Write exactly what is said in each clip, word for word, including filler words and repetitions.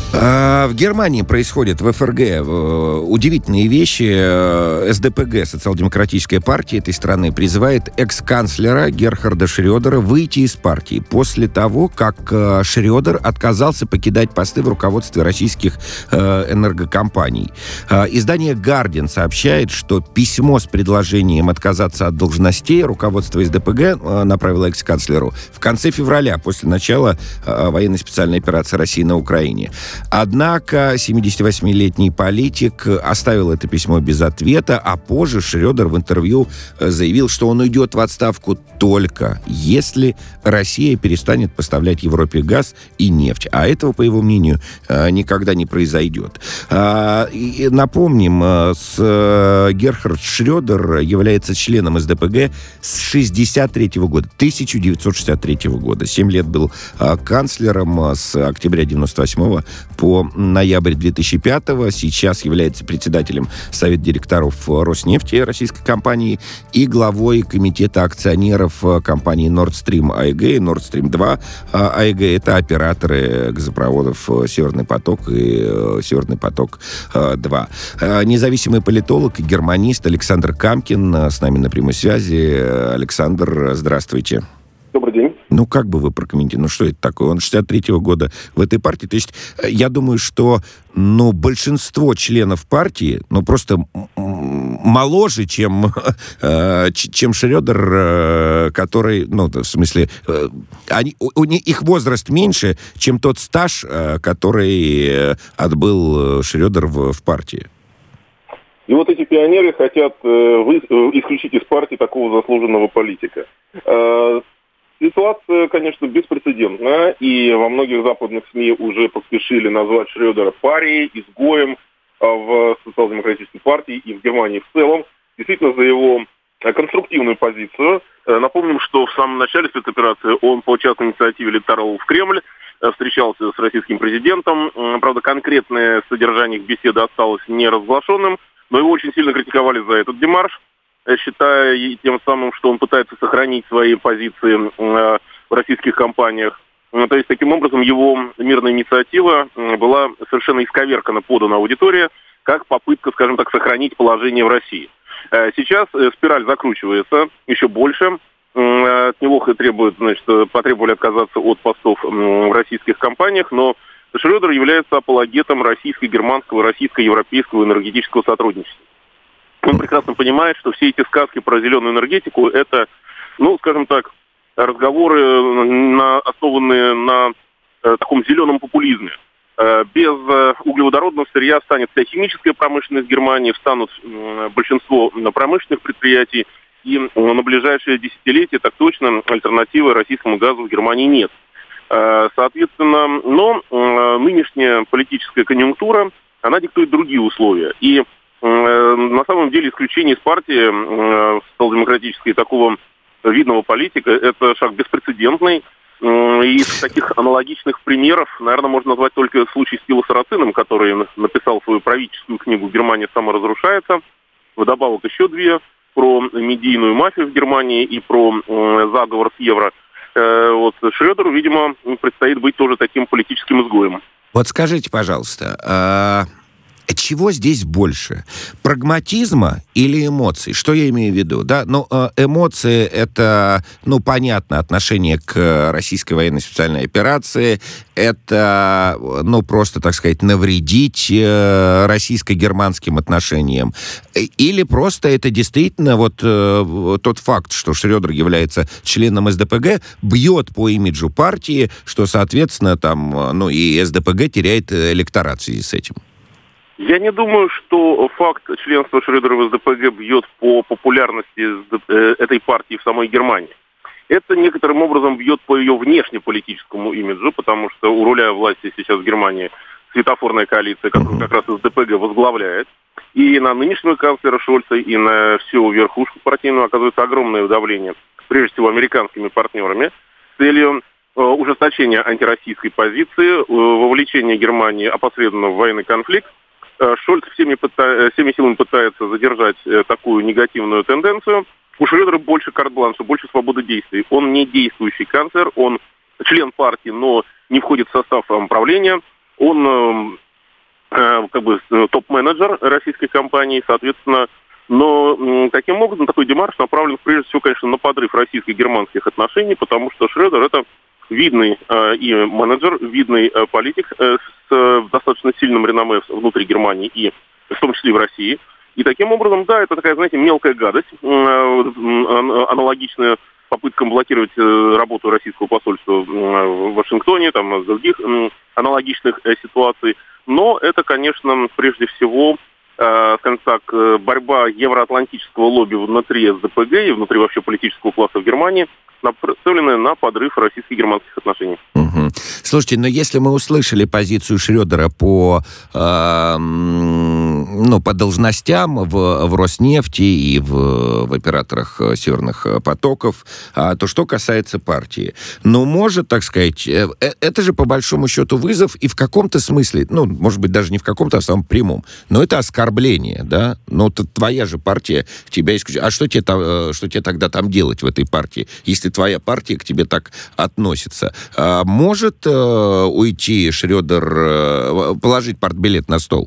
В Германии происходят, в эф эр гэ, удивительные вещи. эс дэ пэ гэ, социал-демократическая партия этой страны, призывает экс-канцлера Герхарда Шрёдера выйти из партии после того, как Шрёдер отказался покидать посты в руководстве российских энергокомпаний. Издание «Гардиан» сообщает, что письмо с предложением отказаться от должностей руководство эс дэ пэ гэ направило экс-канцлеру в конце февраля, после начала военной специальной операции России на Украине. Однако семидесятивосьмилетний политик оставил это письмо без ответа, а позже Шрёдер в интервью заявил, что он уйдет в отставку только если Россия перестанет поставлять Европе газ и нефть. А этого, по его мнению, никогда не произойдет. И напомним, с Герхард Шрёдер является членом эс дэ пэ гэ с шестьдесят третьего года, тысяча девятьсот шестьдесят третьего года. Семь лет был канцлером с октября девяносто восьмого по ноябрь две тысячи пятого. Сейчас является председателем Совета директоров Роснефти, российской компании, и главой комитета акционеров компании Nord Stream эй джи и Nord Stream два эй джи. Это операторы газопроводов Северный поток и Северный поток-два. Независимый политолог и германист Александр Камкин с нами на прямой связи. Александр, здравствуйте. Добрый день. Ну, как бы вы прокомментировали? Ну, что это такое? Он шестьдесят третьего года в этой партии. То есть, я думаю, что, ну, большинство членов партии, ну, просто моложе, чем, чем Шрёдер, который, ну, в смысле, они, у них, их возраст меньше, чем тот стаж, который отбыл Шрёдер в, в партии. И вот эти пионеры хотят э, вы, э, исключить из партии такого заслуженного политика. Э, ситуация, конечно, беспрецедентная, и во многих западных СМИ уже поспешили назвать Шрёдера парией, изгоем э, в социал-демократической партии и в Германии в целом, действительно за его э, конструктивную позицию. Э, напомним, что в самом начале спецоперации он по частной инициативе летал в Кремль, э, встречался с российским президентом. Э, правда, конкретное содержание их беседы осталось неразглашенным, но его очень сильно критиковали за этот демарш, считая тем самым, что он пытается сохранить свои позиции э, в российских компаниях. То есть, таким образом, его мирная инициатива была совершенно исковеркана, подана аудитории, как попытка, скажем так, сохранить положение в России. Э, сейчас спираль закручивается еще больше. Э, от него требуют, значит, потребовали отказаться от постов э, в российских компаниях, но Шрёдер является апологетом российско-германского, российско-европейского энергетического сотрудничества. Он прекрасно понимает, что все эти сказки про зеленую энергетику – это, ну, скажем так, разговоры, на, основанные на э, таком зеленом популизме. Э, без э, углеводородного сырья станет вся химическая промышленность Германии, встанут э, большинство промышленных предприятий, и э, на ближайшие десятилетия, так точно, альтернативы российскому газу в Германии нет. Соответственно, но э, нынешняя политическая конъюнктура, она диктует другие условия. И э, на самом деле исключение из партии э, социал-демократической такого видного политика – это шаг беспрецедентный. Э, из таких аналогичных примеров, наверное, можно назвать только случай с Тило Сарациным, который написал свою правительскую книгу «Германия саморазрушается». Вдобавок еще две про медийную мафию в Германии и про э, заговор с евро. Вот Шрёдеру, видимо, предстоит быть тоже таким политическим изгоем. Вот скажите, пожалуйста, а чего здесь больше? Прагматизма или эмоций? Что я имею в виду? Да? Ну, эмоции — это, ну, понятно, отношение к российской военной специальной операции. Это, ну, просто, так сказать, навредить российско-германским отношениям. Или просто это действительно вот тот факт, что Шрёдер является членом эс дэ пэ гэ, бьет по имиджу партии, что, соответственно, там, ну, и эс дэ пэ гэ теряет электорат в связи с этим. Я не думаю, что факт членства Шрёдера в эс дэ пэ гэ бьет по популярности этой партии в самой Германии. Это некоторым образом бьет по ее внешнеполитическому имиджу, потому что у руля власти сейчас в Германии светофорная коалиция, которую как раз эс дэ пэ гэ возглавляет. И на нынешнего канцлера Шольца, и на всю верхушку партийную оказывается огромное давление, прежде всего американскими партнерами, с целью э, ужесточения антироссийской позиции, э, вовлечения Германии опосредованно в военный конфликт. Шольц всеми, пыта... всеми силами пытается задержать э, такую негативную тенденцию. У Шрёдера больше карт-бланша, больше свободы действий. Он не действующий канцлер, он член партии, но не входит в состав правления. Он э, как бы топ-менеджер российской компании, соответственно, но таким образом такой демарш направлен прежде всего, конечно, на подрыв российско-германских отношений, потому что Шредер это видный э, и менеджер, видный э, политик э, с э, достаточно сильным реноме внутри Германии и в том числе и в России. И таким образом, да, это такая, знаете, мелкая гадость, э, э, аналогичная попыткам блокировать э, работу российского посольства в Вашингтоне, там, других э, аналогичных э, ситуаций. Но это, конечно, прежде всего, э, скажем так, борьба евроатлантического лобби внутри СДПГ и внутри вообще политического класса в Германии, нацеленная на подрыв российско-германских отношений. Угу. Слушайте, но если мы услышали позицию Шредера по, э, ну, по должностям в, в Роснефти и в, в операторах Северных потоков, а, то что касается партии? Ну, может, так сказать, э, это же по большому счету вызов и в каком-то смысле, ну, может быть, даже не в каком-то, а в самом прямом, но это оскорбление, да? Ну, твоя же партия тебя исключает. А что тебе, там, что тебе тогда там делать в этой партии, если твоя партия к тебе так относится? А может э, уйти Шредер, э, положить партбилет на стол?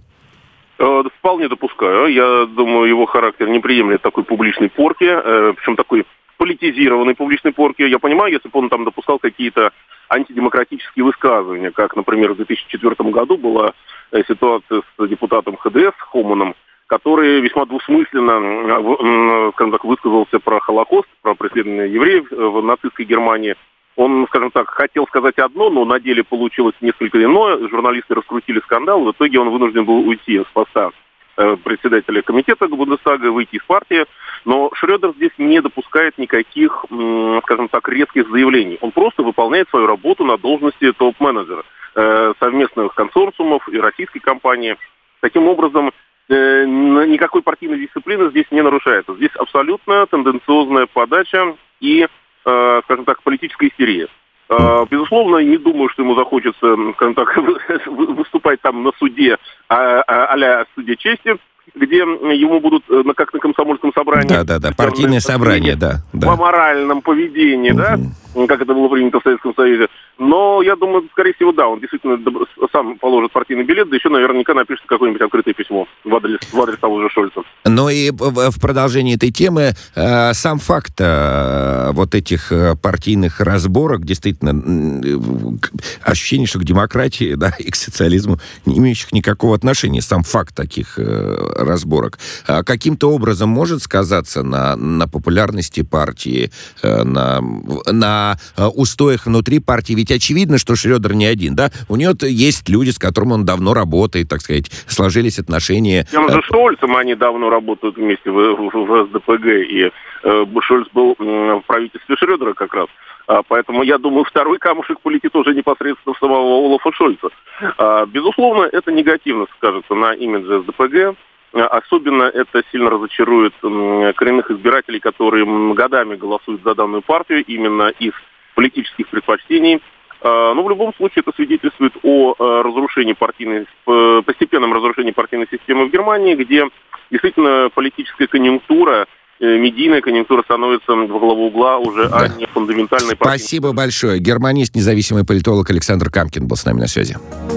Э, вполне допускаю. Я думаю, его характер не приемлет такой публичной порки, э, причем такой политизированной публичной порки. Я понимаю, если бы он там допускал какие-то антидемократические высказывания, как, например, в две тысячи четвёртом году была э, ситуация с депутатом ХДС Хоманом, который весьма двусмысленно, скажем так, высказался про Холокост, про преследование евреев в нацистской Германии. Он, скажем так, хотел сказать одно, но на деле получилось несколько иное. Журналисты раскрутили скандал, в итоге он вынужден был уйти с поста председателя комитета Бундестага, выйти из партии. Но Шредер здесь не допускает никаких, скажем так, резких заявлений. Он просто выполняет свою работу на должности топ-менеджера совместных консорциумов и российской компании. Таким образом, никакой партийной дисциплины здесь не нарушается. Здесь абсолютно тенденциозная подача и, скажем так, политическая истерия. Безусловно, не думаю, что ему захочется, скажем так, выступать там на суде а-ля суде чести, где ему будут, как на комсомольском собрании... Да-да-да, партийное собрание, да. По моральном поведении, угу. да, как это было принято в Советском Союзе. Но я думаю, скорее всего, да, он действительно сам положит партийный билет, да еще наверняка напишет какое-нибудь открытое письмо в адрес, в адрес того же Шольца. Ну и в продолжении этой темы э, сам факт э, вот этих партийных разборок, действительно, э, ощущение, что к демократии, да, и к социализму не имеющих никакого отношения, сам факт таких э, разборок, э, каким-то образом может сказаться на, на популярности партии, э, на, на устоях внутри партии. Ведь очевидно, что Шредер не один, да? У него есть люди, с которыми он давно работает, так сказать, сложились отношения. Тем же Шольцем они давно работают вместе в, в, в СДПГ, и э, Шольц был э, в правительстве Шредера как раз. А, поэтому, я думаю, второй камушек полетит уже непосредственно в самого Олафа Шольца. А, безусловно, это негативно скажется на имидже СДПГ. Особенно это сильно разочарует э, коренных избирателей, которые годами голосуют за данную партию именно из политических предпочтений. Но в любом случае это свидетельствует о разрушении партийной, постепенном разрушении партийной системы в Германии, где действительно политическая конъюнктура, медийная конъюнктура становится во главу угла уже, да. а не фундаментальной партией. Спасибо большое. Германист, независимый политолог Александр Камкин был с нами на связи.